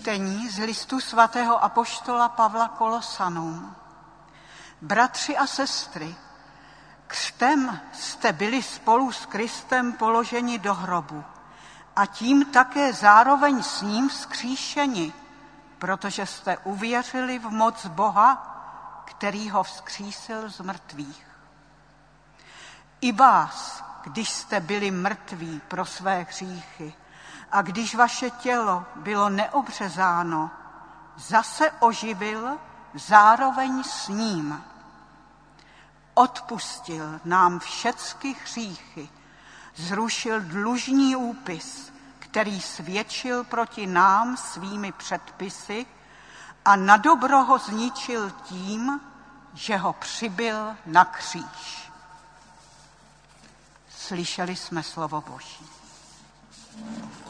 Čtení z listu svatého apoštola Pavla Kolosanům. Bratři a sestry, křtem jste byli spolu s Kristem položeni do hrobu a tím také zároveň s ním vzkříšeni, protože jste uvěřili v moc Boha, který ho vzkřísil z mrtvých. I vás, když jste byli mrtví pro své hříchy a když vaše tělo bylo neobřezáno, zase oživil zároveň s ním. Odpustil nám všecky hříchy, zrušil dlužní úpis, který svědčil proti nám svými předpisy a nadobro ho zničil tím, že ho přibyl na kříž. Slyšeli jsme slovo Boží.